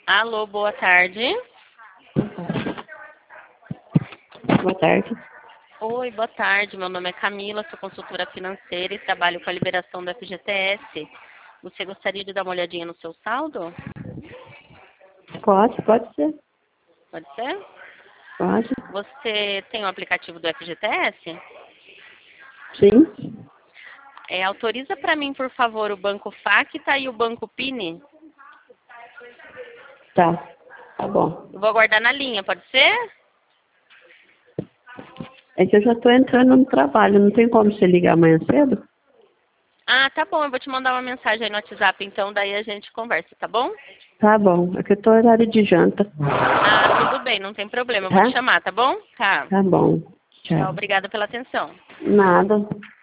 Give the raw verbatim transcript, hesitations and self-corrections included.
Alô, boa tarde. Boa tarde. Oi, boa tarde. Meu nome é Camila, sou consultora financeira e trabalho com a liberação do F G T S. Você gostaria de dar uma olhadinha no seu saldo? Pode, pode ser. Pode ser? Pode. Você tem o aplicativo do F G T S? Sim. É, autoriza para mim, por favor, o Banco Facta e o Banco Pini? Tá. Tá bom. Eu vou aguardar na linha, pode ser? É que eu já estou entrando no trabalho. Não tem como você ligar amanhã cedo? Ah, tá bom. Eu vou te mandar uma mensagem aí no WhatsApp, então daí a gente conversa, tá bom? Tá bom. É que eu estou em horário de janta. Ah, tudo bem, não tem problema. Eu vou Tá? te chamar, tá bom? Tá. Tá bom. Tá, Tchau. obrigada pela atenção. Nada.